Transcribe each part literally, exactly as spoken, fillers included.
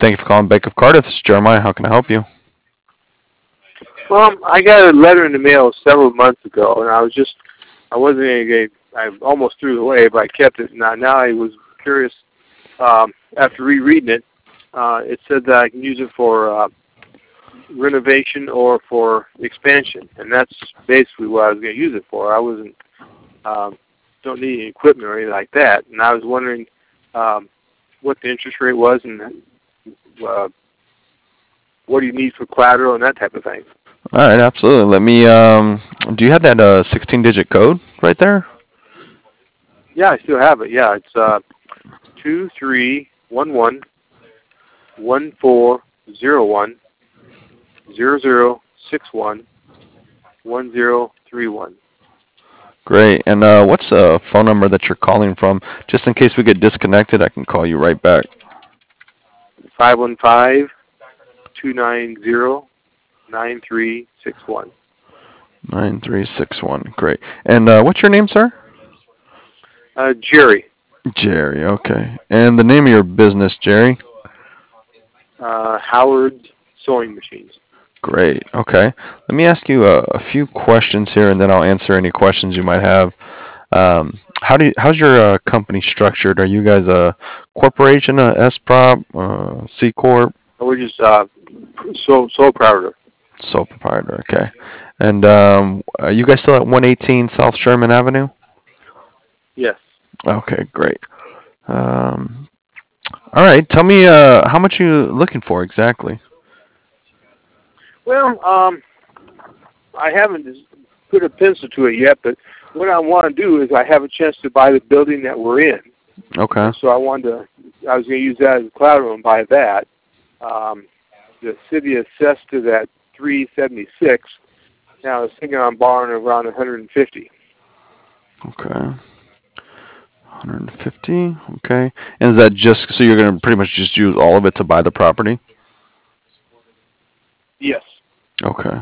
Thank you for calling Bank of Cardiff. This is Jeremiah. How can I help you? Well, I got a letter in the mail several months ago, and I was just, I wasn't going to, I almost threw it away, but I kept it. Now, now I was curious, um, after rereading it, uh, it said that I can use it for uh, renovation or for expansion, and that's basically what I was going to use it for. I wasn't, um, don't need any equipment or anything like that, and I was wondering um, what the interest rate was and uh, what do you need for collateral and that type of thing. All right, absolutely. Let me. Um, do you have that uh, sixteen-digit code right there? Yeah, I still have it. Yeah, it's uh, two three one one one four zero one zero zero six one one zero three one. Great. And uh, what's the phone number that you're calling from? Just in case we get disconnected, I can call you right back. Five one five two nine zero nine three six one. Nine three six one. Great. And uh, what's your name, sir? Uh, Jerry. Jerry. Okay. And the name of your business, Jerry? Uh, Howard Sewing Machines. Great. Okay. Let me ask you a, a few questions here, and then I'll answer any questions you might have. Um, how do you, how's your uh, company structured? Are you guys a corporation, a S prop, uh, C corp? We're just uh, sole sole proprietor. Sole proprietor. Okay. And um, are you guys still at one eighteen South Sherman Avenue? Yes. Okay, great. Um, all right. Tell me, uh, how much you looking for exactly? Well, um, I haven't put a pencil to it yet, but what I want to do is I have a chance to buy the building that we're in. Okay. So I wanted to, I was going to use that as collateral and buy that. Um, the city assessed to that three seventy-six. Now I was thinking on borrowing around one hundred fifty. Okay. one hundred fifty. Okay. And is that just so you're going to pretty much just use all of it to buy the property? Yes. Okay.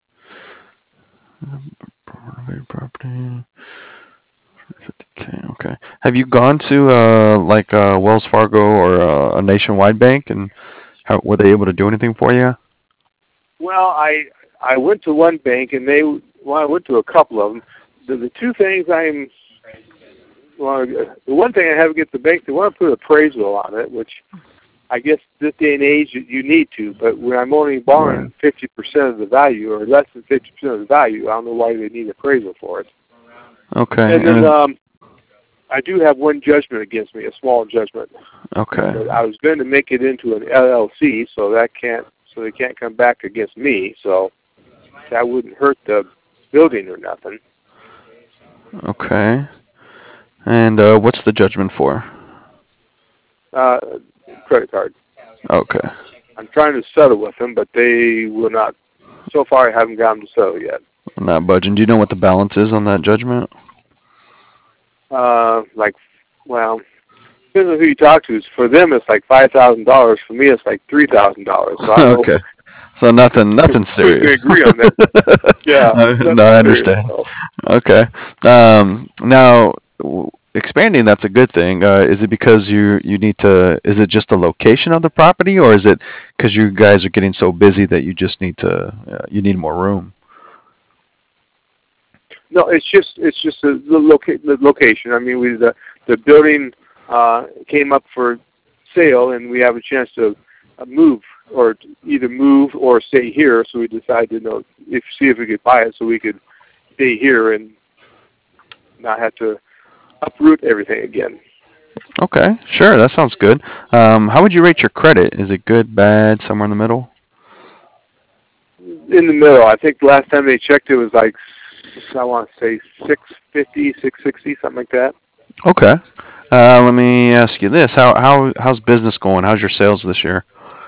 Property. fifty K. Okay. Have you gone to uh like uh Wells Fargo or uh, a nationwide bank, and how were they able to do anything for you? Well, I I went to one bank and they well I went to a couple of them. The, the two things I'm well the one thing I have against the bank, they want to put appraisal on it, which I guess this day and age you, you need to. But when I'm only borrowing fifty percent of the value or less than fifty percent of the value, I don't know why they need appraisal for it. Okay. And then um, I do have one judgment against me, a small judgment. Okay. But I was going to make it into an L L C, so that can't, so they can't come back against me. So that wouldn't hurt the building or nothing. Okay. And uh, what's the judgment for? Uh, credit card. Okay. I'm trying to settle with them, but they will not. So far, I haven't gotten to settle yet. Not budging. Do you know what the balance is on that judgment? Uh, like, well, depends on who you talk to. For them, it's like five thousand dollars. For me, it's like three thousand dollars. So I don't Okay. know. So nothing, nothing serious. We agree on that. Yeah. no, no, I understand. Serious, Okay. Um, now, w- expanding, that's a good thing. Uh, is it because you you need to? Is it just the location of the property, or is it because you guys are getting so busy that you just need to? Uh, you need more room. No, it's just it's just the, the, loca- the location. I mean, we the the building uh, came up for sale, and we have a chance to uh, move or to either move or stay here. So we decided to you know if see if we could buy it, so we could stay here and not have to uproot everything again. Okay, sure, that sounds good. Um, how would you rate your credit? Is it good, bad, somewhere in the middle? In the middle, I think the last time they checked, it was like I want to say six fifty, six sixty, something like that. Okay. Uh, let me ask you this: How how how's business going? How's your sales this year?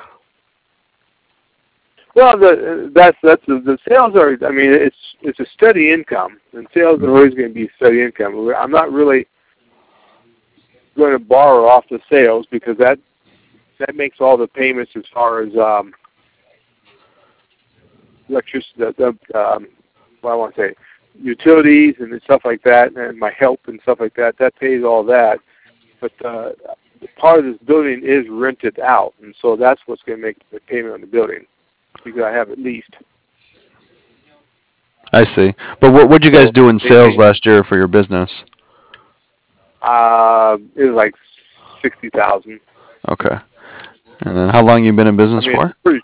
Well, the, that's that's the, the sales are. I mean, it's it's a steady income, and sales are always going to be steady income. I'm not really going to borrow off the sales because that that makes all the payments as far as um, electricity, the, the um, what I want to say, utilities and stuff like that, and my help and stuff like that. That pays all that. But uh, part of this building is rented out, and so that's what's going to make the payment on the building, because I have it leased. I see. But what would you guys So do in they sales pay- last year for your business? Uh, it was like sixty thousand. Okay. And then how long you been in I business mean, for? it's pretty.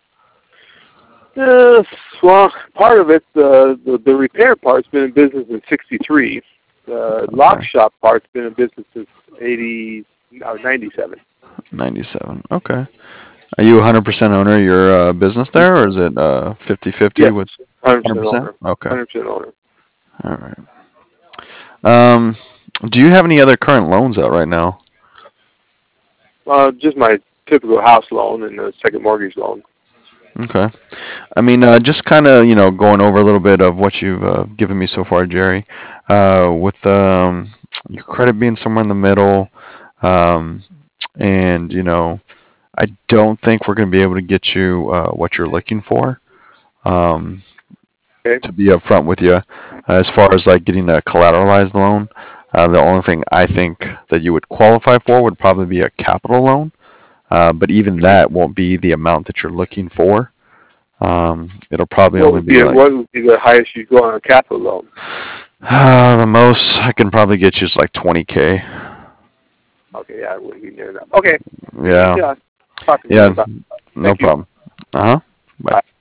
Uh, well, part of it, the, the the repair part's been in business in sixty-three. The lock shop part's been in business since eighty, no, ninety-seven. ninety-seven. Okay. Are you one hundred percent owner of your uh, business there, or is it uh, fifty-fifty Yes, with one hundred one hundred percent percent? owner. Okay. one hundred percent owner. All right. Um, do you have any other current loans out right now? Uh, just my typical house loan and the second mortgage loan. Okay. I mean, uh, just kind of, you know, going over a little bit of what you've uh, given me so far, Jerry. Uh, with um, your credit being somewhere in the middle, um, and, you know, I don't think we're going to be able to get you uh, what you're looking for. Um, Okay. to be upfront with you, uh, as far as like getting a collateralized loan, uh, the only thing I think that you would qualify for would probably be a capital loan. Uh, but even that won't be the amount that you're looking for. Um, it'll probably What only would be be like what would be the highest you go on a capital loan? uh, the most I can probably get you is like twenty k. Okay, yeah, I wouldn't be near that. Okay. Yeah. Yeah. Talk to me Yeah. about. No Thank you. problem. Uh huh. Bye. Bye.